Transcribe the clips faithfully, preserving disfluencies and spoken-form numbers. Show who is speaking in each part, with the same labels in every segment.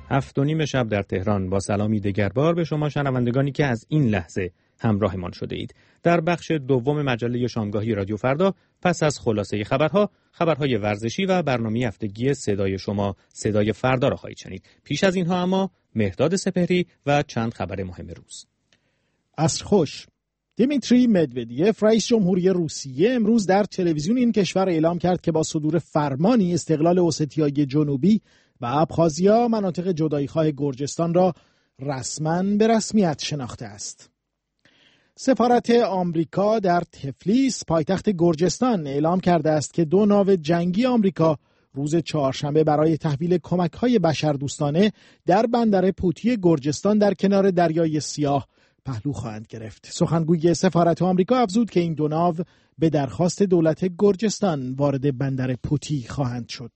Speaker 1: هفت و نیم شب در تهران با سلامی دگربار به شما شنوندگانی که از این لحظه همراهمان شده اید. در بخش دوم مجله شامگاهی رادیو فردا پس از خلاصه خبرها، خبرهای ورزشی و برنامه هفتگی صدای شما صدای فردا را خواهید شنید. پیش از اینها اما مهرداد سپهری و چند خبر مهم روز.
Speaker 2: عصر خوش. دیمیتری مدودیف رئیس جمهوری روسیه امروز در تلویزیون این کشور اعلام کرد که با صدور فرمانی استقلال اوستیای جنوبی و ابخازیا مناطق جدایی‌خواه گرجستان را رسما به رسمیت شناخته است. سفارت آمریکا در تفلیس پایتخت گرجستان اعلام کرده است که دو ناو جنگی آمریکا روز چهارشنبه برای تحویل کمک‌های بشردوستانه در بندر پوتی گرجستان در کنار دریای سیاه پهلو خواهند گرفت. سخنگوی سفارت آمریکا افزود که این دو ناو به درخواست دولت گرجستان وارد بندر پوتی خواهند شد.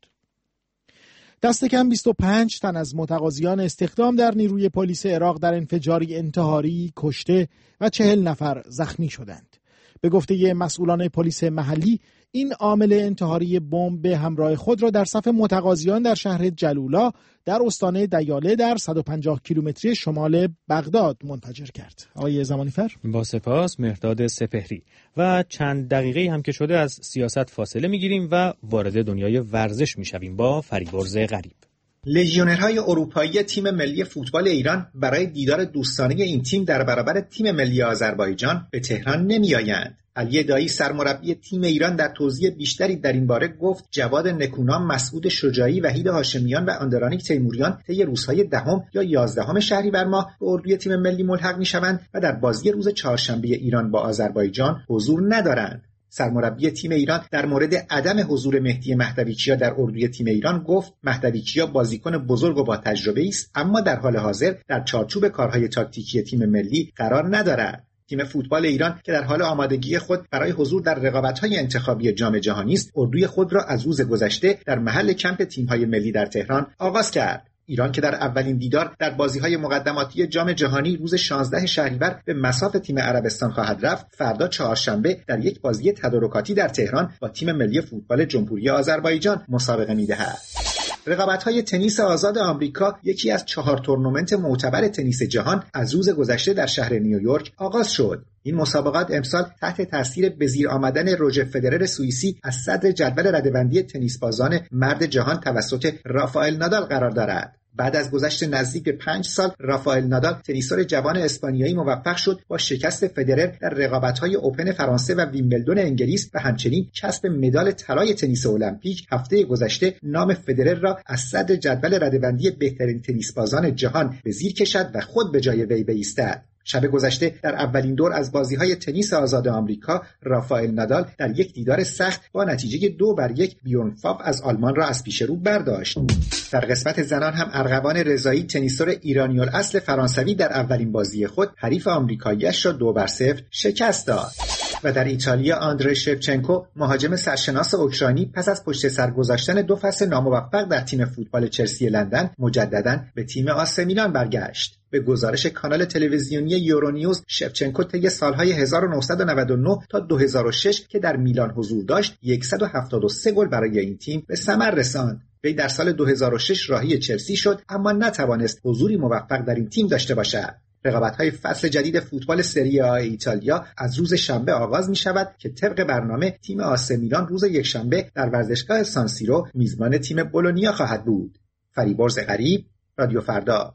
Speaker 2: دست کم بیست و پنج تن از متقاضیان استخدام در نیروی پلیس عراق در انفجاری انتحاری کشته و چهل نفر زخمی شدند. به گفته مسئولان پلیس محلی، این عامل انتحاری بمب به همراه خود را در صف متقاضیان در شهر جلولا در استان دیاله در صد و پنجاه کیلومتری شمال بغداد منفجر کرد. آقای زمانیفر
Speaker 1: با سپاس مهرداد سپهری. و چند دقیقه هم که شده از سیاست فاصله میگیریم و وارد دنیای ورزش میشویم با فریبرز غریب.
Speaker 3: لژیونرهای اروپایی تیم ملی فوتبال ایران برای دیدار دوستانه این تیم در برابر تیم ملی آذربایجان به تهران نمی‌آیند. علی دایی سرمربی تیم ایران در توضیح بیشتری در این باره گفت جواد نکونام، مسعود شجاعی، وحید هاشمیان و آندرانیک تیموریان طی روزهای دهم یا یازدهم شهریور ماه به اردوی تیم ملی ملحق می‌شوند و در بازی روز چهارشنبه ایران با آذربایجان حضور ندارند. سرمربی تیم ایران در مورد عدم حضور مهدی مهدویچیا در اردوی تیم ایران گفت مهدویچیا بازیکن بزرگ و با تجربه است، اما در حال حاضر در چارچوب کارهای تاکتیکی تیم ملی قرار ندارد. تیم فوتبال ایران که در حال آمادگی خود برای حضور در رقابت‌های انتخابی جام جهانی است، اردوی خود را از روز گذشته در محل کمپ تیم‌های ملی در تهران آغاز کرد. ایران که در اولین دیدار در بازی‌های مقدماتی جام جهانی روز شانزده شهریور به مصاف تیم عربستان خواهد رفت، فردا چهارشنبه در یک بازی تدارکاتی در تهران با تیم ملی فوتبال جمهوری آذربایجان مسابقه می‌دهد. رقابت‌های تنیس آزاد آمریکا، یکی از چهار تورنمنت معتبر تنیس جهان، از روز گذشته در شهر نیویورک آغاز شد. این مسابقات امسال تحت تاثیر به زیر آمدن روجر فدرر سوئیسی از صدر جدول رده‌بندی تنیس بازان مرد جهان توسط رافائل نادال قرار دارد. بعد از گذشت نزدیک به پنج سال، رافائل نادال تنیسور جوان اسپانیایی موفق شد با شکست فدرر در رقابت‌های اوپن فرانسه و ویمبلدون انگلیس و همچنین کسب مدال طلای تنیس المپیک هفته گذشته نام فدرر را از صدر جدول رده‌بندی بهترین تنیس بازان جهان به زیر کشد و خود به جای وی بایستد. شب گذشته در اولین دور از بازی‌های تنیس آزاد آمریکا، رافائل نادال در یک دیدار سخت با نتیجه دو بر یک بیورنفاف از آلمان را از پیش رو برداشت. در قسمت زنان هم ارغوان رضایی تنیسور ایرانی الاصل فرانسوی در اولین بازی خود حریف آمریکایی‌اش را دو بر صفر شکست داد. و در ایتالیا آندری شفچنکو مهاجم سرشناس اوکراینی پس از پشت سر گذاشتن دو فصل ناموفق در تیم فوتبال چلسی لندن مجدداً به تیم آسه میلان برگشت. به گزارش کانال تلویزیونی یورونیوز، شفچنکو طی سالهای هزار و نهصد و نود و نه تا دو هزار و شش که در میلان حضور داشت، صد و هفتاد و سه گل برای این تیم به ثمر رساند. وی در سال دو هزار و شش راهی چلسی شد، اما نتوانست حضوری موفق در این تیم داشته باشد. رقابت‌های فصل جدید فوتبال سری آ ایتالیا از روز شنبه آغاز می‌شود که طبق برنامه تیم آسه میلان روز یکشنبه در ورزشگاه سانسیرو میزبان تیم بولونیا خواهد بود. فریبرز غریب، رادیو فردا.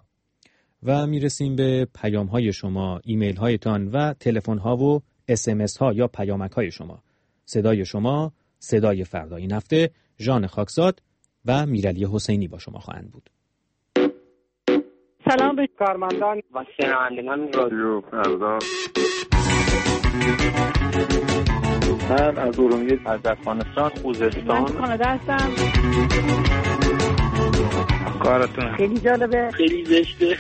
Speaker 1: و میرسیم به پیام‌های شما، ایمیل‌هایتان و تلفن‌ها و اس‌ام‌اس‌ها یا پیامک‌های شما. صدای شما، صدای فردا. این هفته ژان خاکزاد و میرعلی حسینی با شما خواهند بود.
Speaker 4: سلام به کارمندان و شنوندگان رادیو فردا.
Speaker 5: من از ارومیه، از افغانستان، خوزستان.
Speaker 4: من کانادا هستم.
Speaker 5: کارتون
Speaker 4: خیلی جالبه،
Speaker 5: خیلی زشته.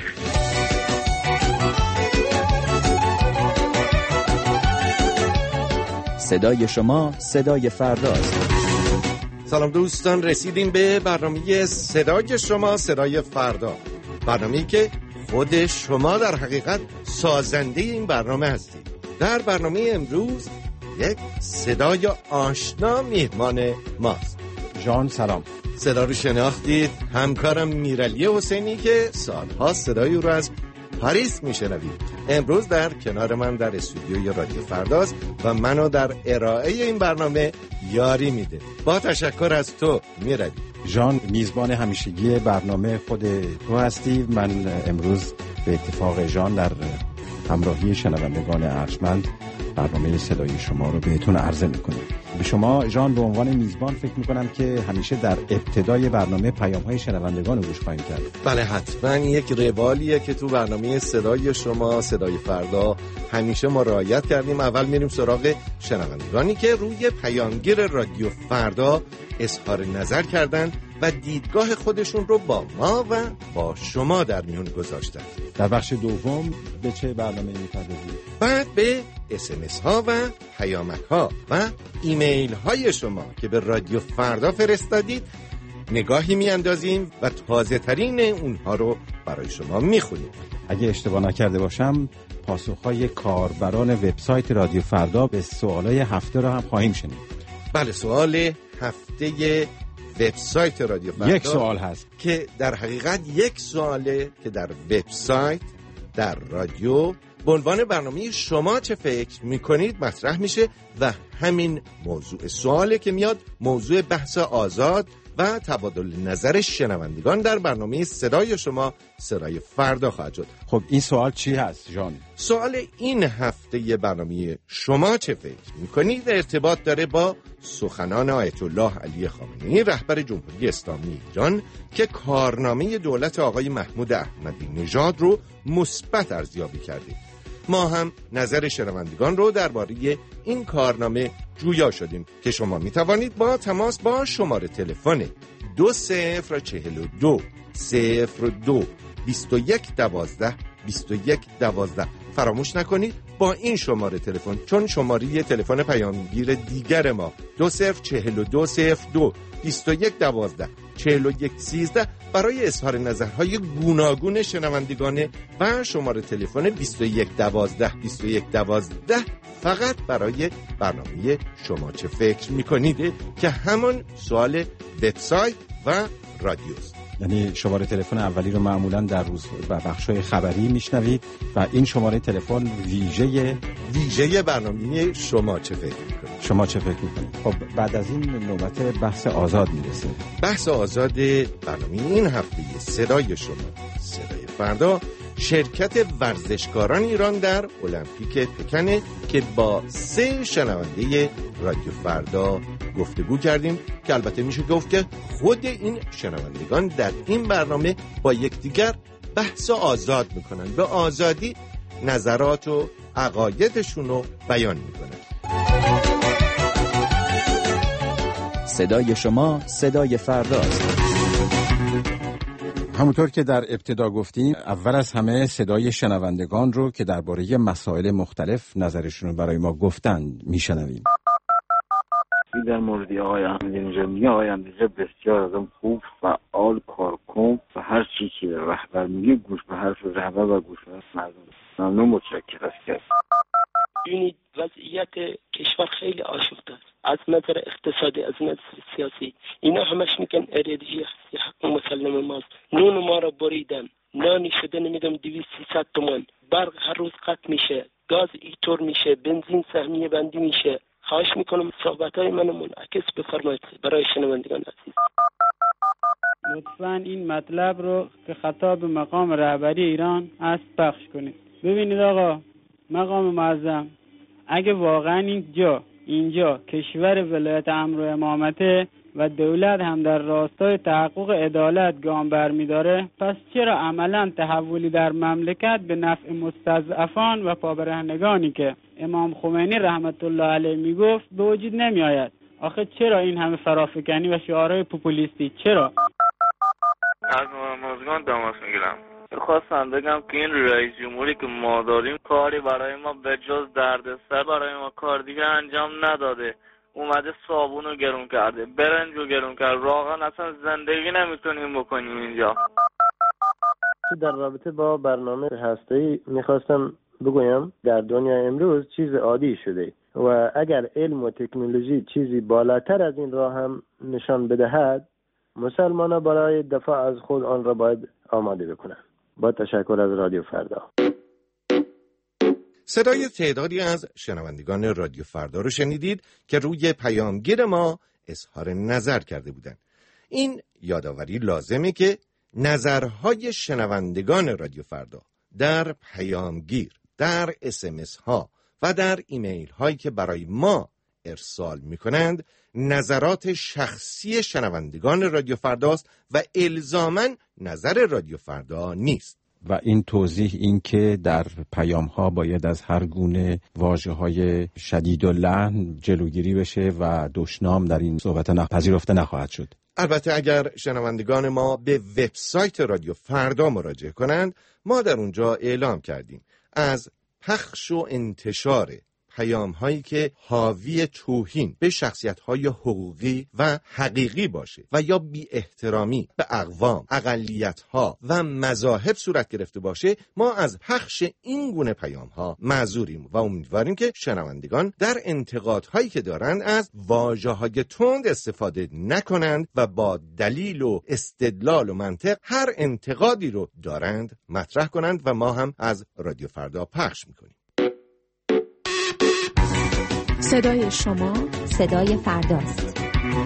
Speaker 6: صدای شما، صدای فرداست.
Speaker 7: سلام دوستان، رسیدیم به برنامه صدای شما، صدای فردا. برنامه‌ای که خود شما در حقیقت سازنده این برنامه هستید. در برنامه امروز یک صدای آشنا میهمان ماست.
Speaker 8: جان سلام،
Speaker 7: صدا رو شناختید، همکارم میرعلی حسینی که سالها صدای او رو از پاریس میشنوید امروز در کنار من در استودیوی رادیو فرداست و منو در ارائه این برنامه یاری میده. با تشکر از تو میرعلی.
Speaker 8: ژان، میزبان همیشگی برنامه خود تو هستی. من امروز به اتفاق ژان در همراهی شنوندگان ارجمند برنامه صدای شما رو بهتون عرضه میکنیم. به شما ژان به عنوان میزبان فکر میکنم که همیشه در ابتدای برنامه پیام‌های شنوندگان رو گوش خواهیم کرد.
Speaker 7: بله حتما، یک روالیه که تو برنامه صدای شما صدای فردا همیشه ما رعایت کردیم. اول میریم سراغ شنوندگانی که روی پیامگیر رادیو فردا اظهار نظر کردن و دیدگاه خودشون رو با ما و با شما در میون گذاشتن.
Speaker 8: در بخش دوم به چه برنامه می‌پردازیم؟
Speaker 7: بعد به اس ام اس ها و پیامک ها و ایمیل های شما که به رادیو فردا فرستادید نگاهی میاندازیم و تازه ترین اونها رو برای شما میخونیم.
Speaker 8: اگه اشتباه نکرده باشم پاسخهای کاربران وبسایت رادیو فردا به سوالای هفته رو هم خواهیم شنید.
Speaker 7: بله، سوال هفته وبسایت رادیو فردا
Speaker 8: یک سوال هست
Speaker 7: که در حقیقت یک سواله که در وبسایت در رادیو به عنوان برنامه شما چه فکر میکنید مطرح میشه و همین موضوع سواله که میاد موضوع بحث آزاد و تبادل نظر شنوندگان در برنامه صدای شما صدای فردا خواهد شد.
Speaker 8: خب این سوال چی هست ژان؟
Speaker 7: سوال این هفته برنامه شما چه فکر میکنید ارتباط داره با سخنان آیت الله علی خامنه‌ای رهبر جمهوری اسلامی ایران که کارنامه دولت آقای محمود احمدی نژاد رو مثبت ارزیابی کرده. ما هم نظر شنوندگان رو درباره این کارنامه جویا شدیم که شما می توانید با تماس با شماره تلفن دو صفر چهل و دو صفر دو بیست و یک دوازده بیست و یک دوازده فراموش نکنید با این شماره تلفن، چون شماره تلفن پیامگیر دیگر ما دو صفر چهل و دو صفر دو بیست و یک دوازده چهل و یک سیزده برای اظهار نظرهای گوناگون شنوندگان و شماره تلفن بیست و یک دوازده بیست و یک دوازده فقط برای برنامه شما چه فکر میکنید که همون سوال وبسایت و رادیوست.
Speaker 8: یعنی شماره تلفن اولی رو معمولا در روز و بخش‌های خبری میشنوید و این شماره تلفن ویژه
Speaker 7: ویژه برنامه شما چه فکر میکنید.
Speaker 8: شما چه فکر میکنید؟ خب بعد از این نوبت بحث آزاد میرسه.
Speaker 7: بحث آزاد برنامه این هفته صدای شما صدای فردا شرکت ورزشکاران ایران در المپیک پکن که با سه شنونده رادیو فردا گفتگو کردیم که البته میشه گفت که خود این شنوندگان در این برنامه با یکدیگر بحث آزاد میکنن، به آزادی نظرات و عقایدشون رو بیان میکنن.
Speaker 6: صدای شما صدای فرداست.
Speaker 8: همونطور که در ابتدا گفتیم اول از همه صدای شنوندگان رو که درباره مسائل مختلف نظرشون رو برای ما گفتن میشنویم.
Speaker 5: در مورد آقای احمدی نژاد میگه آقای احمدی نژاد بسیار آدم خوب، فعال، کارکن و هر چی که رهبر میگه گوش به حرف رهبر و گوش به حرف مردم. ممنون، متشکرم.
Speaker 9: ببینید وضعیت کشور خیلی آشفته است از نظر اقتصادی، از نظر سیاسی. اینا همش میگن انرژی حق مسلم ماست. نون ما را بریدن، نانی شده نمیدونم دویست سیصد تومان، برق هر روز قطع میشه، گاز اینطور میشه، بنزین سهمیه بندی میشه. خواهش میکنم صحبتهای منو منعکس بفرمایید برای شنوندگان عزیز.
Speaker 10: لطفاً این مطلب رو که خطاب مقام رهبری ایران است پخش کنید. ببینید آقا مقام معظم، اگه واقعا اینجا اینجا کشور ولایت امر و امامته و دولت هم در راستای تحقق عدالت گام برمی‌داره، پس چرا عملاً تحولی در مملکت به نفع مستضعفان و پابرهنگانی که امام خمینی رحمت الله علیه میگفت به وجود نمی‌آید؟ آخه چرا این همه فرافکنی و شعارهای پوپولیستی؟ چرا؟
Speaker 5: از مازگان تماس میگیرم. خواستم بگم که این رئیس جمهوری که ما داریم کاری برای ما به جز دردسر برای ما کار دیگه انجام نداده. اومده صابون رو گرون کرده، برنج رو گرون کرده، واقعا اصلا زندگی نمیتونیم بکنیم اینجا.
Speaker 11: در رابطه با برنامه هسته‌ای میخواستم بگویم در دنیا امروز چیز عادی شده و اگر علم و تکنولوژی چیزی بالاتر از این راه هم نشان بدهد مسلمان‌ها برای دفاع از خود آن را باید آماده بکنند. با تشکر از رادیو فردا.
Speaker 7: صدای تعدادی از شنوندگان رادیو فردا رو شنیدید که روی پیامگیر ما اظهار نظر کرده بودند. این یادآوری لازمه که نظرهای شنوندگان رادیو فردا در پیامگیر، در اس ام اس ها و در ایمیل هایی که برای ما ارسال می کنند نظرات شخصی شنوندگان رادیو فرداست و الزاماً نظر رادیو فردا نیست.
Speaker 8: و این توضیح این که در پیام ها باید از هر گونه واژه های شدید و لحن جلوگیری بشه و دشنام در این صحبت نپذیرفته نخواهد شد.
Speaker 7: البته اگر شنوندگان ما به وبسایت رادیو فردا مراجعه کنند، ما در اونجا اعلام کردیم از پخش و انتشار پیام هایی که حاوی توهین به شخصیت های حقوقی و حقیقی باشه و یا بی احترامی به اقوام، اقلیت ها و مذاهب صورت گرفته باشه، ما از پخش این گونه پیام ها معذوریم و امیدواریم که شنوندگان در انتقاد هایی که دارند از واژه های تند استفاده نکنند و با دلیل و استدلال و منطق هر انتقادی رو دارند مطرح کنند و ما هم از رادیو فردا پخش میکنیم.
Speaker 12: صدای شما صدای فرداست.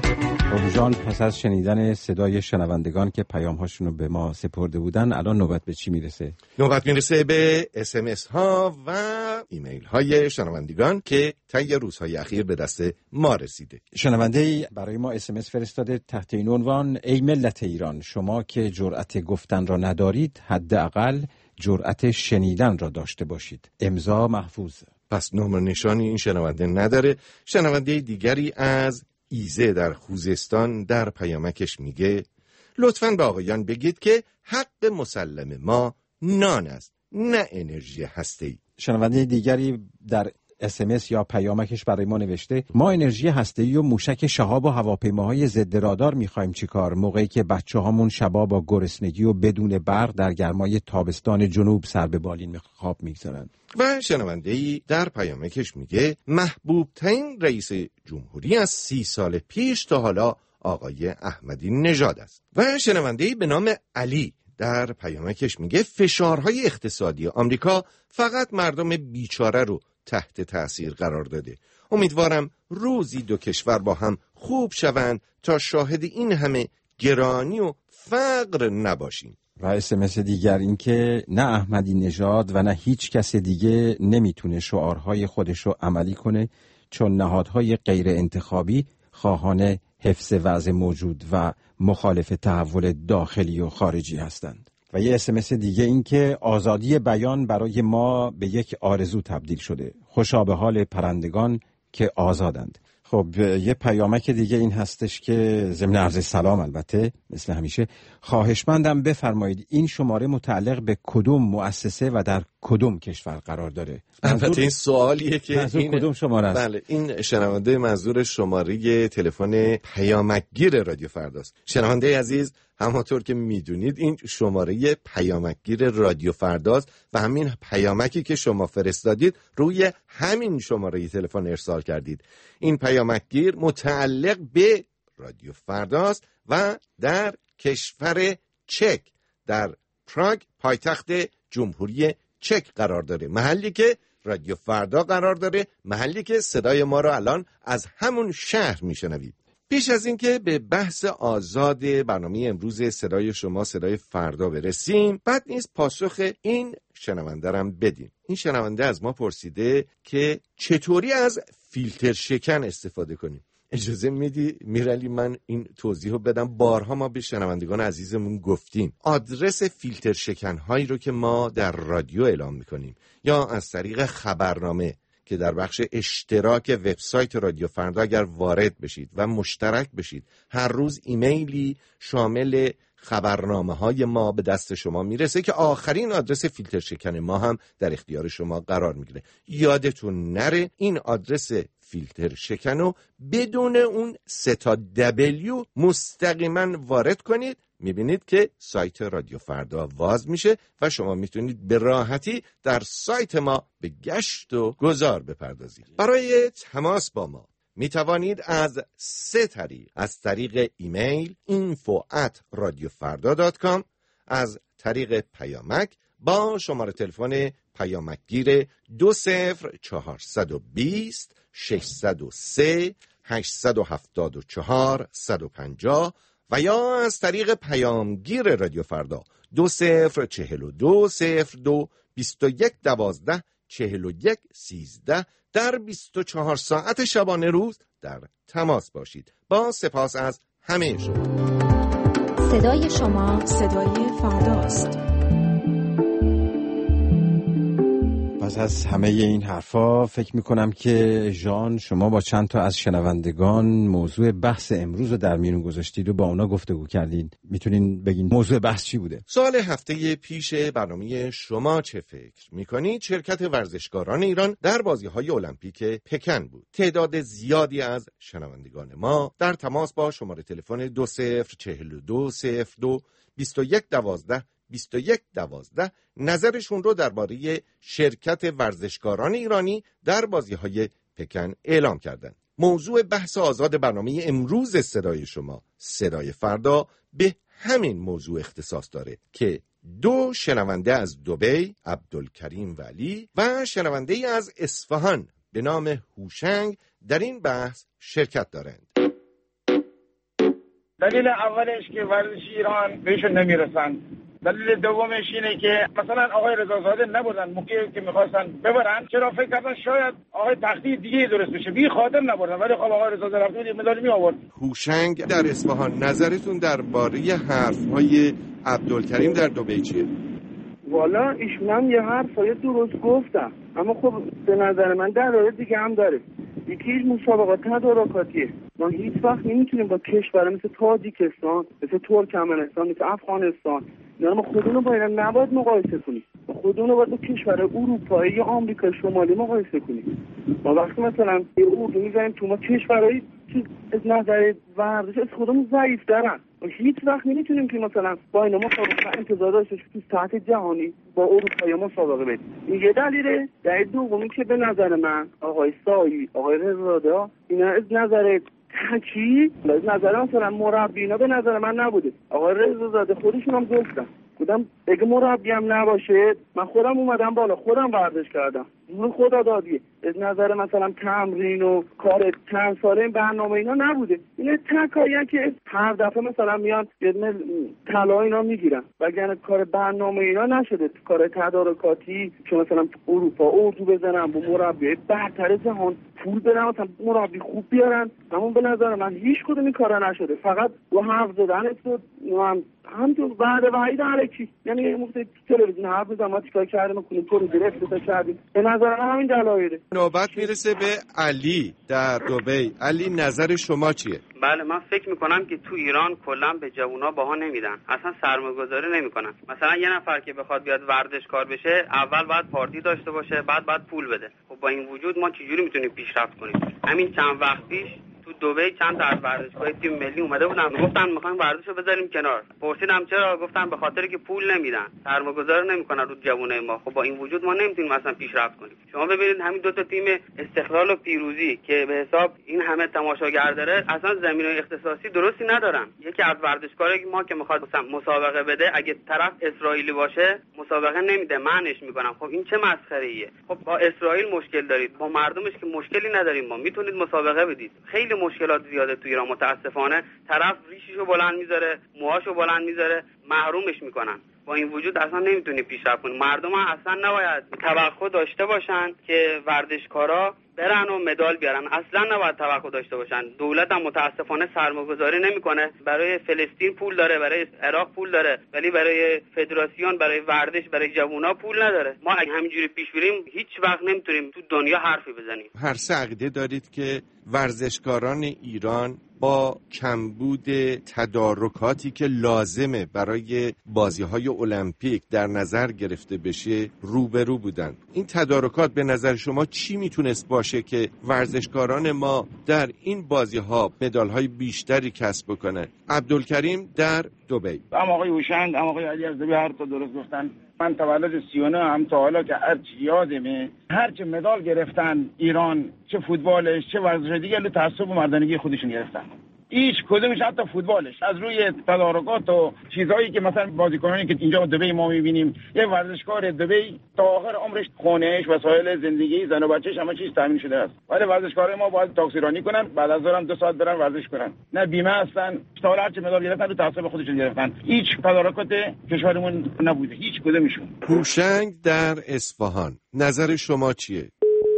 Speaker 8: خب جان، پس از شنیدن صدای شنوندگان که پیام‌هاشون رو به ما سپرده بودن، الان نوبت به چی میرسه؟
Speaker 7: نوبت میرسه به اس ام اس ها و ایمیل های شنوندگان که طی روزهای اخیر به دست ما رسیده.
Speaker 8: شنونده برای ما اس ام اس فرستاده تحت این عنوان: ای ملت ایران، شما که جرأت گفتن را ندارید، حداقل جرأت شنیدن را داشته باشید. امضا محفوظ.
Speaker 7: پس نام و نشانی این شنونده نداره. شنونده دیگری از ایزه در خوزستان در پیامکش میگه: لطفاً به آقایان بگید که حق مسلم ما نان است، نه انرژی هسته‌ای.
Speaker 8: شنونده دیگری در اس ام اس یا پیامکش برای ما نوشته: ما انرژی هسته‌ای و موشک شهاب و هواپیماهای ضد رادار می‌خوایم چیکار، موقعی که بچه‌هامون شبا با گرسنگی و بدون برق در گرمای تابستان جنوب سر به بالین خواب می‌گذارن.
Speaker 7: و شنونده‌ای در پیامکش میگه: محبوب ترین رئیس جمهوری از سی سال پیش تا حالا آقای احمدی نژاد است. و شنونده‌ای به نام علی در پیامکش میگه: فشارهای اقتصادی آمریکا فقط مردم بیچاره رو تحت تأثیر قرار داده. امیدوارم روزی دو کشور با هم خوب شوند تا شاهد این همه گرانی و فقر نباشیم.
Speaker 8: و اس ام اس دیگر این که نه احمدی نژاد و نه هیچ کس دیگه نمیتونه شعارهای خودش رو عملی کنه، چون نهادهای غیر انتخابی خواهان حفظ وضع موجود و مخالف تحول داخلی و خارجی هستند. و یه اس ام اس دیگه این که آزادی بیان برای ما به یک آرزو تبدیل شده. خوشا به حال پرندگان که آزادند. خب یه پیامک دیگه این هستش که ضمن عرض سلام البته مثل همیشه خواهشمندم بفرمایید این شماره متعلق به کدوم مؤسسه و در کدوم کشور قرار داره؟
Speaker 7: البته این سوالیه که
Speaker 8: این کدوم شماره است؟
Speaker 7: بله، این شنونده منظور شماره تلفن پیامکگیر رادیو فرداست. شنونده عزیز، همونطور که میدونید این شماره پیامکگیر رادیو فرداست و همین پیامکی که شما فرستادید روی همین شماره تلفن ارسال کردید. این پیامکگیر متعلق به رادیو فرداست و در کشور چک، در پراگ پایتخت جمهوری چک قرار داره، محلی که رادیو فردا قرار داره، محلی که صدای ما رو الان از همون شهر میشنوید. پیش از این که به بحث آزاد برنامه امروز صدای شما صدای فردا برسیم، بد نیست پاسخ این شنونده رم بدیم. این شنونده از ما پرسیده که چطوری از فیلتر شکن استفاده کنیم. اجازه میدی میرالی من این توضیح رو بدم؟ بارها ما به شنوندگان عزیزمون گفتیم آدرس فیلتر شکن هایی رو که ما در رادیو اعلام میکنیم یا از طریق خبرنامه که در بخش اشتراک وبسایت رادیو فردا اگر وارد بشید و مشترک بشید، هر روز ایمیلی شامل خبرنامه های ما به دست شما میرسه که آخرین آدرس فیلتر شکن ما هم در اختیار شما قرار میگیره. یادتون نره این آدرس فیلتر شکنو بدون اون سه تا دبلیو مستقیما وارد کنید. میبینید که سایت رادیو فردا باز میشه و شما میتونید به راحتی در سایت ما به گشت و گذار بپردازید. برای تماس با ما می توانید از سه طریق، از طریق ایمیل اینفو ات رادیو فردا دات کام، از طریق پیامک با شماره تلفن پیامکگیر دو صفر چهارصد و بیست ششصد و سه هشتصد و هفتاد و چهار صد و پنجاه و یا از طریق پیامگیر رادیو فردا دو صفر چهل و دو صفر دو بیست و یک دوازده چهل و یک سیزده در بیست و چهار ساعت شبانه روز در تماس باشید. با سپاس از همه شما.
Speaker 12: صدای شما
Speaker 13: صدای فرداست.
Speaker 8: پس از همه این حرفا فکر میکنم که ژان شما با چند تا از شنوندگان موضوع بحث امروز رو در میون گذاشتید و با اونا گفتگو کردید. میتونین بگین موضوع بحث چی بوده؟
Speaker 7: سال هفته پیش برنامه شما چه فکر میکنید شرکت ورزشکاران ایران در بازی‌های المپیک پکن بود. تعداد زیادی از شنوندگان ما در تماس با شماره تلفن دو صفر چهل و دو صفر دو بیست و یک دوازده بیست و یک دوازده نظرشون رو درباره شرکت ورزشکاران ایرانی در بازی‌های پکن اعلام کردند. موضوع بحث آزاد برنامه امروز صدای شما صدای فردا به همین موضوع اختصاص داره که دو شنونده از دبی عبدالکریم ولی و شنونده از اصفهان به نام هوشنگ در این بحث شرکت دارند.
Speaker 14: دلیل اولش که ورزش ایران بهشون نمیرسن. دلیل دومش اینه که مثلا آقای رضازاده نبردن موقعی که میخواستن ببرن، چرا فکر کردن شاید آقای تختی دیگه درست بشه، بی خاطر نبردن، ولی خب آقای رضازاده رفت بود مدال می آورد.
Speaker 7: هوشنگ در اصفهان، نظرتون درباره حرف‌های عبدالکریم در دبی چیه؟
Speaker 15: والا ایشون هم یه حرفای درست گفتن، اما خب به نظر من دلایل دیگه هم داره. یکیش مسابقات تدارکاتیه. ما هیچ وقت نمیتونیم با کشور مثل تاجیکستان، مثل ترکمنستان، مثل افغانستان، اینا ما خودمون باید نباید مقایسه کنیم. ما خودمون باید با کشور اروپایی یا آمریکا شمالی مقایسه کنیم. ما وقتی مثلا یه اردو میزنیم تو ما کشورهایی که از نظر ورزش از خودمون ضعیف دارن. ما هیچ وقت نمیتونیم که مثلا با اینا مسابقه انتظار داشته تو سطح جهانی با اروپایی مسابقه بدیم. این یه دلیله. دلیل دومی که به نظر من آقای سایی، آقای رضازاده اینا از نظر تکی، از نظر مثلا مربی اینا به نظر من نبوده. آقای رضازاده خودشون هم گفتن بودم اگه مربی هم نباشه من خودم اومدم بالا، خودم ورزش کردم، نور خدا دادیه. از نظر مثلا تمرین و کار چند ساله این برنامه اینا نبوده. اینا تکایی که هر دفعه مثلا میان یه طلا اینا میگیرن، وگرنه کار برنامه اینا نشده. کار تدارکاتی که مثلا اروپا اردو بزنن با مربی برتر جهان پول بدن مثلا مربی خوب بیارن، همون به نظر من هیچ کدوم این کارا نشده. فقط با حرف زدن تو هم هم تو بعد وحید علکی، یعنی یه موقع تلویزیون حرف بزنم ما چیکار کردیم کنیم تو رو گرفت تا کردیم. به نظر من همین دلایله.
Speaker 7: نوبت میرسه به علی در دبی. علی نظر شما چیه؟
Speaker 16: بله من فکر میکنم که تو ایران کلا به جوونا باها نمیدن، اصلا سرمایه‌گذاری نمیکنن. مثلا یه نفر که بخواد بیاد ورزشکار بشه اول باید پارتی داشته باشه، بعد باید پول بده. خب با این وجود ما چجوری میتونیم پیشرفت کنیم؟ همین چند وقت پیش تو دبی چند تا از ورزشکار تیم ملی اومده بودن گفتن میخوایم ورزشو بذاریم کنار. پرسیدم چرا؟ گفتن به خاطر که پول نمیدن، سرمایه‌گذاری نمیکنن رو جوونای ما. خب با این وجود ما نمیتونیم اصلا پیشرفت کنیم. شما ببینید همین دو تا تیم استقلال و پیروزی که به حساب این همه تماشاگر داره اصلا زمینه اختصاصی درستی ندارن. یکی از ورزشکارای ما که میخواد مسابقه بده اگه طرف اسرائیلی باشه مسابقه نمیده، معنیش میکنم. خب این چه مسخره‌ایه؟ خب با اسرائیل مشکل دارید، با مردمش که مشکلی نداریم ما، میتونید مسابقه بدید. خیلی مشکلات زیاده تو ایران متاسفانه. طرف ریششو بلند میذاره، موهاشو بلند میذاره، محرومش میکنن. با این وجود اصلا نمیتونی پیشرفت کنی. مردم اصلا نباید توقع داشته باشن که ورزشکارا برن و مدال بیارن، اصلا نباید توقع داشته باشن. دولت هم متاسفانه سرمایه‌گذاری نمیکنه. برای فلسطین پول داره، برای عراق پول داره، ولی برای فدراسیون، برای ورزش، برای جوونا پول نداره. ما اگه همینجوری پیش بریم هیچ وقت نمیتونیم تو دنیا حرفی بزنیم.
Speaker 7: هر سه عقیده دارید که ورزشکاران ایران با کمبود تدارکاتی که لازمه برای بازی‌های المپیک در نظر گرفته بشه روبرو بودن. این تدارکات به نظر شما چی میتونست باشه که ورزشکاران ما در این بازی‌ها مدال‌های بیشتری کسب بکنن؟ عبدالکریم در دبی.
Speaker 14: هم آقای هوشنگ هم آقای علی اردبیلی هر تا درست گفتن. من تولد سی و نه هم تا حالا که هر چی یادمه هر چه مدال گرفتن ایران، چه فوتبالش چه ورزش دیگه، له تعصب و مردانگی خودشون گرفتن. هیچ کدومش حتی فوتبالش از روی تدارکات و چیزایی که مثلا بازیکنانی که اینجا دبی ما می‌بینیم، یه ورزشکار دبی تا آخر عمرش خونه‌اش، وسایل زندگی، زن و بچه‌ش همه چیز تامین شده است. ولی ورزشکارای ما باید تاکسیرانی کنن، بعد از ظهر دو ساعت برن ورزش کنن. نه بیمه هستن، تا هر چه مدال گرفتن رو تعصب خودشون گرفتن. هیچ تدارکات کشورمون نبوده، هیچ کدومشون.
Speaker 7: هوشنگ در اصفهان، نظر شما چیه؟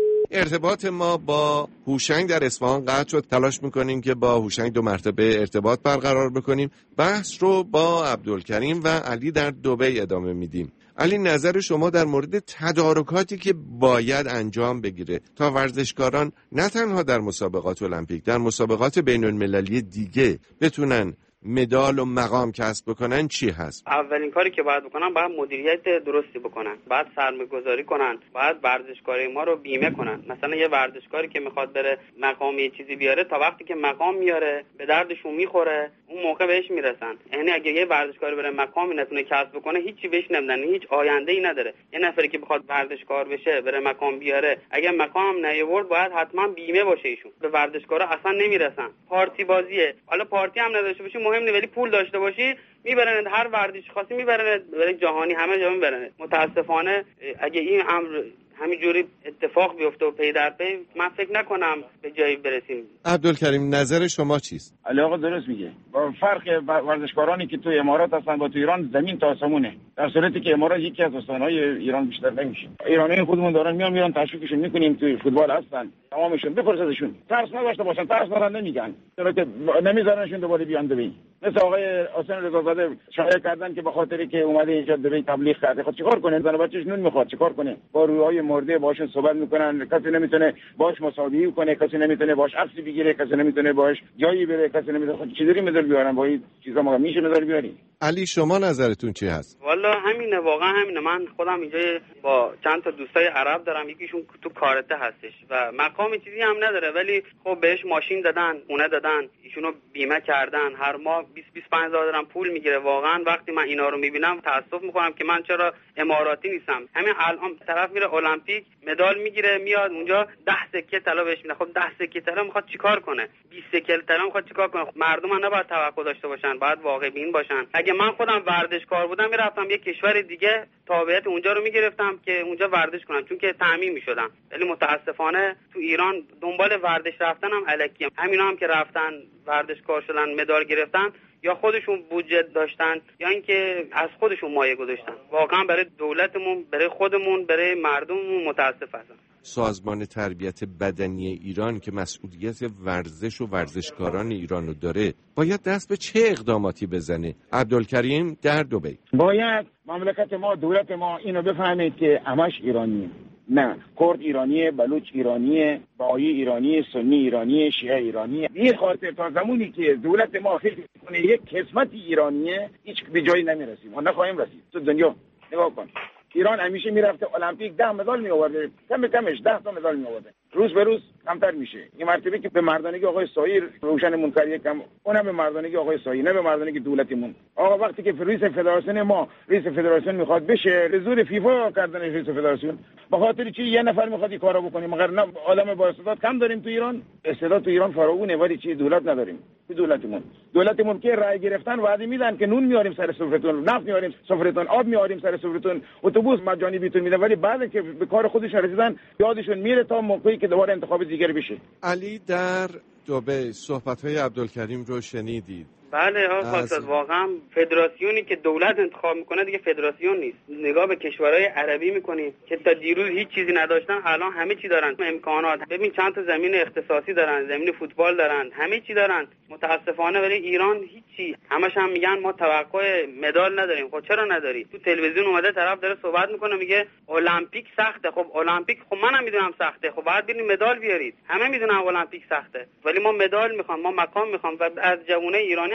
Speaker 7: ارتباط ما با هوشنگ در اصفهان قطع شد. تلاش میکنیم که با هوشنگ دو مرتبه ارتباط برقرار بکنیم. بحث رو با عبدالکریم و علی در دبی ادامه میدیم. علی، نظر شما در مورد تدارکاتی که باید انجام بگیره تا ورزشکاران نه تنها در مسابقات المپیک، در مسابقات بین المللی دیگه بتونن مدال و مقام کسب بکنن چی هست؟
Speaker 16: اولین کاری که باید بکنن، باید مدیریت درستی بکنن، باید سرمایه‌گذاری کنن، باید ورزشکاری ما رو بیمه کنن. مثلا یه ورزشکاری که میخواد بره مقام یه چیزی بیاره، تا وقتی که مقام میاره به دردشون میخوره، اون موقع بهش میرسن. یعنی اگه یه ورزشکاری بره مقامی نتونه کسب بکنه، هیچی بهش نمیدن، هیچ آینده‌ای نداره. یه نفری که بخواد ورزشکار بشه، بره مقام بیاره، اگه مقام نیاورد باید حتما بیمه باشه. ایشون به ورزشکارا اصلا نمیرسن. پارتی بازیه، حالا پارتی هم نداشته باشی مهم نیست، ولی پول داشته باشی میبرن هر ورزش خاصی، میبرن برای جهانی همه جا میبرن. متاسفانه اگه این امر همینجوری اتفاق بیفته و پی در پی، من فکر نکنم به جایی برسیم.
Speaker 7: عبدالکریم، نظر شما چیست؟
Speaker 14: علی آقا درست میگه. با فرق ورزشکارانی که تو امارات هستن با تو ایران زمین تا آسمونه. در صورتی که امارات یکی از استانهای ایران بیشتر نمیشه. ایرانیان خودمون دارن میان میرن تشویقشون میکنیم، توی فوتبال هستن تمامشون، بپرسیدشون ترس نداشته باشن، ترس ندارن نمیگن، چرا که نمیذارنشون دوباره بیان دبی. مثل آقای حسین رضازاده شایعه کردن که به خاطری که اومده اینجا دبی تبلیغ کرده، خود چیکار کنه؟ زن و بچه‌ش نون میخواد، چیکار کنه؟ با روهای مرده باشون صحبت میکنن، کسی نمیتونه باش مساوی کنه، کسی نمیتونه باش عکسی بگیره، کسی نمیتونه باش جایی بره، کسی نمیتونه چیزی مدال بیارن. با این چیزا ما میشه مدال بیاریم.
Speaker 7: علی، شما نظرتون چی هست؟
Speaker 16: والا همینه، واقعا همینه. من خودم اینجا با چند تا دوستای عرب دارم، یکیشون تو کارته هستش و مقام چیزی هم نداره، ولی خب بهش ماشین دادن، خونه دادن، ایشونو بیمه کردن، هر ماه بیست بیست و پنج هزار درم پول میگیره. واقعا وقتی من اینا رو میبینم تاسف میخورم که من چرا اماراتی نیستم. همین الان طرف میره المپیک مدال میگیره، میاد اونجا ده سکه طلا بهش میده. خب ده سکه طلا میخواد چیکار کنه؟ بیست سکه طلا میخواد چیکار کنه؟ مردم هم نباید توقع داشته باشن، باید واقع بین باشن. اگه من خودم ورزشکار بودم میرفتم یه کشور دیگه تابعیت اونجا رو میگرفتم که اونجا ورزش کنم، چون که تامین میشدم. ولی متاسفانه تو ایران دنبال ورزش رفتنم الکیه. همینا هم که رفتن ورزشکار شدن، مدال گرفتن، یا خودشون بودجه داشتن یا اینکه از خودشون مایه گذاشتن. واقعا برای دولتمون، برای خودمون، برای مردممون متاسف هستم.
Speaker 7: سازمان تربیت بدنی ایران که مسئولیت ورزش و ورزشکاران ایران رو داره، باید دست به چه اقداماتی بزنه؟ عبدالکریم در دبی.
Speaker 14: باید مملکت ما، دولت ما اینو بفهمید که همش ایرانیه. نه، کرد ایرانیه، بلوچ ایرانیه، بهایی ایرانیه، سنی ایرانیه، شیعه ایرانیه. این خاطر تا زمانی که دولت ما فکر کنه یک قسمت ایرانیه، هیچ به جایی نمیرسیم. ما نخواهیم رسید. تو دنیا نگاه کن، ایران همیشه میرفته المپیک ده مدال می آورده، کم کمش ده تا مدال می آورده، روز به روز کمتر میشه. این مرتبه که به مردانگی آقای سایر روشن منکر یکم، اونم به مردانگی آقای سایر، نه به مردانگی دولتمون. آقا وقتی که رئیس فدراسیون ما رئیس فدراسیون میخواد بشه، رزور فیفا کردن رئیس فدراسیون، به خاطر چی یه نفر میخواد این کارو بکنه؟ مگر نه آدم با استعداد کم داریم تو ایران؟ استعداد تو ایران فراوونه، ولی چی دولت نداریم. تو دولتمون دولتمون که رای گرفتن وعده میدن که نون میاریم سر سفرتون، نفت میاریم سفرتون، آب میاریم سر سفرتون، اتوبوس مجانی بهتون میدن، ولی بعد که به کار خودشون رسیدن یادشون میره تا موقعی که دوباره انتخاب دیگر بشه.
Speaker 7: علی در دبی صحبت‌های عبدالکریم رو شنیدید؟
Speaker 16: بله آقا، واقعا فدراسیونی که دولت انتخاب میکنه دیگه فدراسیون نیست. نگاه به کشورهای عربی میکنی که تا دیروز هیچ چیزی نداشتن، الان همه چی دارن، امکانات. ببین چند تا زمین اختصاصی دارن، زمین فوتبال دارن، همه چی دارن. متاسفانه ولی ایران هیچی. همش هم میگن ما توقع مدال نداریم. خب چرا نداری؟ تو تلویزیون اومده طرف داره صحبت میکنه میگه المپیک سخته. خب المپیک، خب منم میدونم سخته، خب باید برید مدال بیارید. همه میدونن المپیک سخته، ولی ما مدال میخوام، ما مقام میخوام و از جوانای ایرانی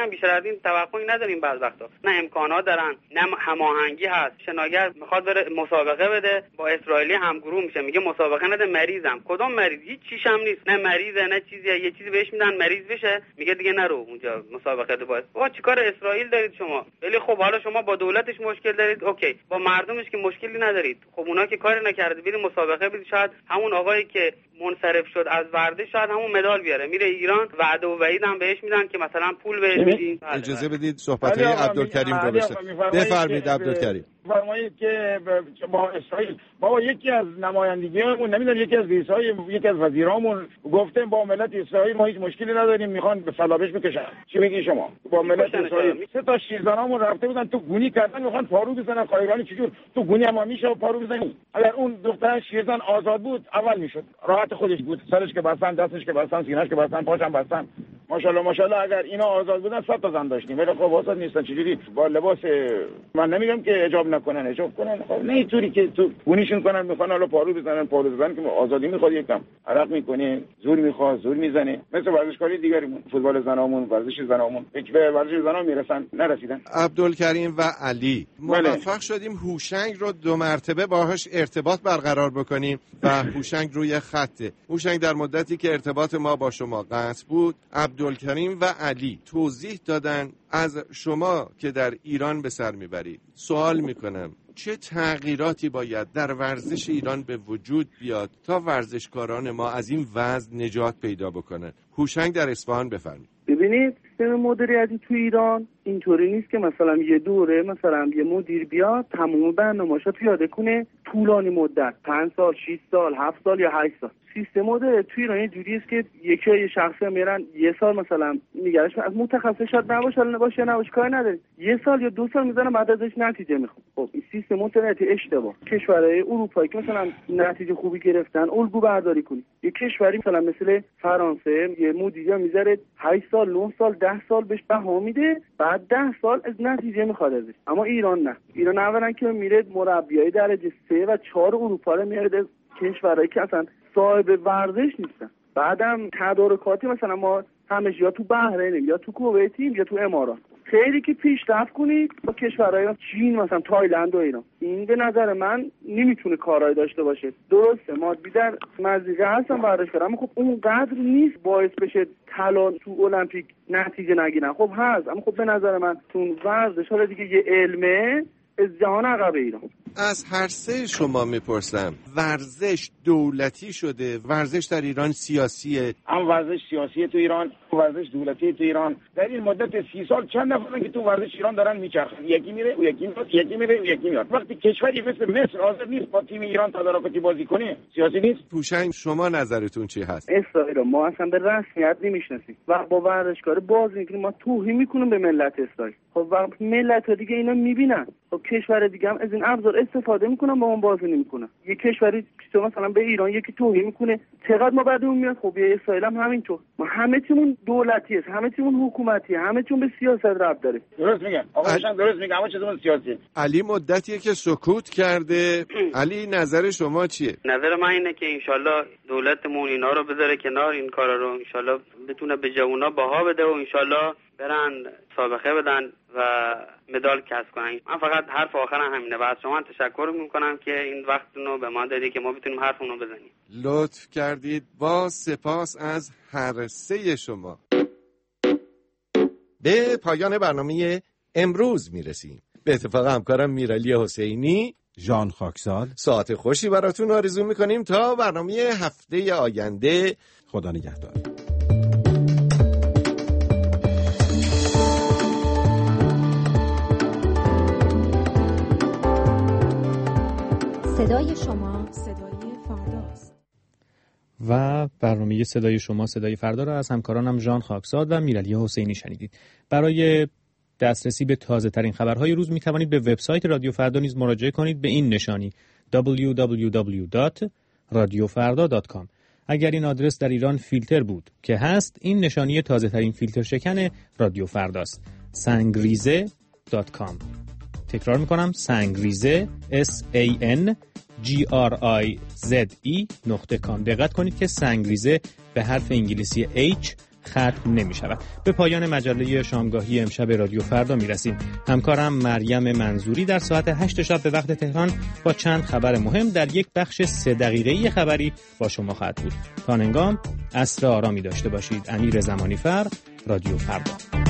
Speaker 16: هم بیشتر از این توقعی نداریم. بعض وقتا نه امکانات دارن، نه هماهنگی هست. شناگر میخواد بره مسابقه بده، با اسرائیلی همگروه میشه، میگه مسابقه نده، مریضم. کدام مریض؟ هیچ چیش هم نیست، نه مریضه نه چیزیه. یه چیزی بهش میدن مریض بشه، میگه دیگه نرو اونجا مسابقه ده. باید با چیکار اسرائیل دارید شما؟ ولی خب حالا شما با دولتش مشکل دارید، اوکی، با مردمش که مشکلی ندارید. خب اونا که کاری نکرده، برید مسابقه بدید. شاید همون آقایی که منصرف شد از ورزش شاید همون مدال بیاره، میره ایران، وعده و وعید هم بهش میدن که مثلا پول بهش میدین.
Speaker 7: اجازه بدید صحبت‌های عبدالکریم رو بشه. بفرمایید عبدالکریم.
Speaker 14: فرمایید که با اسرائیل بابا یکی از نمایندگیامون نمیدونم یکی از رئیسای یکی از وزیرامون گفته با ملت اسرائیل ما هیچ مشکلی نداریم، میخوان به صلابش بکشن. چی میگی شما؟ با ملت اسرائیل سه تا شیرزنامون رفته بودن تو گونی کردن، میخوان پارو بزنن. خایرانی چجور تو گونی هم میشه پارو بزنی؟ اگر اون دختر شیرزن آزاد بود اول میشد، راحت خودش بود، سرش که بستن، دستش که بستن، سینه‌اش که بستن، پاش هم بستن. ماشاءالله ماشاءالله اگر اینا آزاد بودن صد تا زن داشتیم، ولی خب آزاد نیستن. چجوری با لباس، من نمیگم که حجاب نکنن، حجاب کنن، خب نه اینطوری که تو گونیشون کنن، میخوان حالا پارو بزنن. پارو بزنن که آزادی میخواد، یکم عرق میکنه، زور میخواد، زور میزنه. مثل ورزشکاری دیگریمون، فوتبال زنامون، ورزش زنامون، یک به ورزش زنا میرسن، نرسیدن.
Speaker 7: عبدالکریم و علی موفق شدیم هوشنگ رو دو مرتبه باهاش ارتباط برقرار بکنیم و هوشنگ روی خطه. هوشنگ در مدتی که ارتباط ما با شما قطع بود، عبدالکریم و علی توضیح دادن از شما که در ایران به سر میبرید. سوال میکنم چه تغییراتی باید در ورزش ایران به وجود بیاد تا ورزشکاران ما از این وضع نجات پیدا بکنن؟ هوشنگ در اصفهان بفرمایید.
Speaker 15: ببینید سیستم مدیریتی تو ایران اینطوری نیست که مثلا یه دوره مثلا یه مدیر بیاد تمام برنامه‌اشو پیاده کنه طولانی مدت، پنج سال، شش سال، هفت سال یا هشت سال. سیستم مدیریتی تو ایران اینجوریه که یکی یه شخصی میرن یه سال مثلا نگرش از متخصص شاید نباشه، نباشه نباشه کاری نداره، یه سال یا دو سال میذارن بعد ازش نتیجه میخواد. خب این سیستم مدیریتی اشتباه. کشورهای اروپایی که مثلا نتیجه خوبی گرفتن الگو برداری کنید. یه کشوری مثلا مثل فرانسه یه مدیر میذاره هشت سال، نه سال، ده سال بهش بها میده، بعد ده سال از نتیجه میخواد ازش. اما ایران نه. ایران اولا که میره مربیای درجه سه و چهار اروپا رو میاره از کشورهایی که اصلا صاحب ورزش نیستن. بعدم تدارکاتی مثلا ما همش یا تو بحرینیم یا تو کویتیم یا تو امارات. خیلی که پیشرفت کنید با کشورهای چین مثلا تایلند و ایران، این به نظر من نمیتونه کارایی داشته باشه. درسته ما بیدر مزیقه هستن ورزشکار، اما خب اونقدر نیست باعث بشه طلا تو المپیک نتیجه نگیرن. خب هست، اما خب به نظر من تو ورزش حالا دیگه یه علمه از جهان عقب ایران.
Speaker 7: از هر سه شما میپرسم، ورزش دولتی شده، ورزش در ایران سیاسیه؟
Speaker 14: هم ورزش سیاسی تو ایران، ورزش دولتی تو ایران. در این مدت سی سال چند نفرن که تو ورزش ایران دارن میچرخن، یکی میره و یکی میاد، یکی میره و یکی میاد. وقتی کشوری مثل مصر حاضر نیست با تیم ایران تدارکاتی بازی کنه، سیاسی نیست.
Speaker 7: هوشنگ شما نظرتون چی هست؟
Speaker 15: اسرائیل ما اصلا به رسمیت نمیشناسیم و با ورزشکار بازی میکنیم، ما توهین میکنیم به ملت اسرائیل. خب وقت ملت دیگه اینا میبینن، خب کشور دیگه هم از این ابزار استفاده میکنن با اون بازی نمیکنن. یک کشوری مثلا به ایران یکی توهین میکنه، چقدر ما بعد اون میاد. خب یه اسرائیل هم همینطور. ما همه چیمون دولتیه، همه چیمون حکومتیه، همه چیمون به سیاست ربط داره.
Speaker 14: درست میگن آقا هاشم، درست میگن، همه چیزمون سیاسیه.
Speaker 7: علی مدتیه که سکوت کرده. علی نظر شما چیه؟
Speaker 16: نظر من اینه که انشالله دولتمون اینا رو بذاره کنار، این کارا رو انشالله بتونه به جوونا بها بده و انشالله برن سابقه بدن و مدال کسب کنن. من فقط حرف آخرم همینه و از شما تشکر میکنم که این وقتونو به ما دادی که ما بتونیم حرفونو بزنیم.
Speaker 7: لطف کردید. با سپاس از هر سه شما. به پایان برنامه امروز میرسیم. به اتفاق همکارم میرالی حسینی،
Speaker 8: ژان خاکساد،
Speaker 7: ساعت خوشی براتون آرزو میکنیم تا برنامه هفته آینده.
Speaker 8: خدا نگهدار.
Speaker 12: صدای شما صدای فرداست.
Speaker 1: و برنامه صدای شما صدای فردا را از همکارانم ژان خاکساد و میرالی حسینی شنیدید. برای دسترسی به تازه ترین خبرهای روز می توانید به وبسایت رادیو فردا نیز مراجعه کنید به این نشانی دبلیو دبلیو دبلیو دات رادیو فردا دات کام. اگر این آدرس در ایران فیلتر بود که هست، این نشانی تازه ترین فیلتر شکن رادیو فرداست. سنگریزه دات کام. تکرار میکنم، سنگریزه اس ای ان جی آر آی زد ای نقطه کام. دقت کنید که سنگریزه به حرف انگلیسی H ختم نمی شود. به پایان مجله شامگاهی امشب رادیو فردا می رسیم. همکارم مریم منظوری در ساعت هشت شب به وقت تهران با چند خبر مهم در یک بخش سه دقیقه‌ای خبری با شما خواهد بود. تا هنگام عصر آرامی داشته باشید. امیر زمانی فر، رادیو فردا.